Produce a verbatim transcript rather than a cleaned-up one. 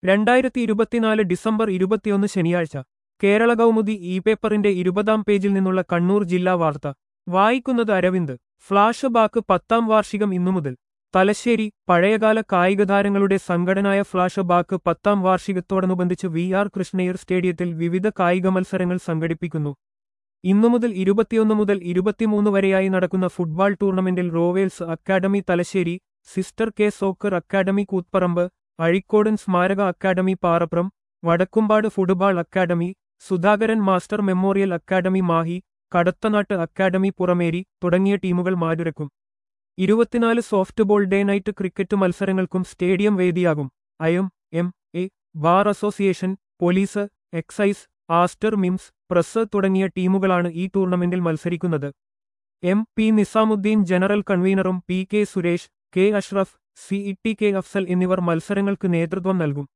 രണ്ടായിരത്തി ഇരുപത്തിനാല് ഡിസംബർ ഇരുപത്തിയൊന്ന് ശനിയാഴ്ച കേരള കൗമുദി ഇ പേപ്പറിന്റെ ഇരുപതാം പേജിൽ നിന്നുള്ള കണ്ണൂർ ജില്ലാ വാർത്ത വായിക്കുന്നത് അരവിന്ദ് ഫ്ലാഷ് ബാക്ക് പത്താം വാർഷികം ഇന്നു മുതൽ തലശ്ശേരി പഴയകാല കായികതാരങ്ങളുടെ സംഘടനായ ഫ്ലാഷ് ബാക്ക് പത്താം വാർഷികത്തോടനുബന്ധിച്ച് വി ആർ കൃഷ്ണയ്യർ സ്റ്റേഡിയത്തിൽ വിവിധ കായിക മത്സരങ്ങൾ സംഘടിപ്പിക്കുന്നു ഇന്നു മുതൽ ഇരുപത്തിയൊന്ന് മുതൽ ഇരുപത്തിമൂന്ന് വരെയായി നടക്കുന്ന ഫുട്ബോൾ ടൂർണമെന്റിൽ റോവേൽസ് academy Thalassery sister K soccer academy Kuthuparamba Azhikodan സ്മാരക academy Parapram Vadakkumpad football academy Sudhakaran master memorial academy Mahe Kadathanad academy Purameri തുടങ്ങിയ ടീമുകൾ മാറ്റുരക്കും ഇരുപത്തിനാല് സോഫ്റ്റ്ബോൾ ഡേ നൈറ്റ് ക്രിക്കറ്റ് മത്സരങ്ങൾക്കും സ്റ്റേഡിയം വേദിയാകും അയം M A bar association police excise Aster MIMS press തുടങ്ങിയ ടീമുകളാണ് ഈ ടൂർണമെന്റിൽ മത്സരിക്കുന്നത് എം പി നിസാമുദ്ദീൻ ജനറൽ കൺവീനറും P K Suresh K Ashraf C E T K Afsal എന്നിവർ മത്സരങ്ങൾക്ക് നേതൃത്വം നൽകും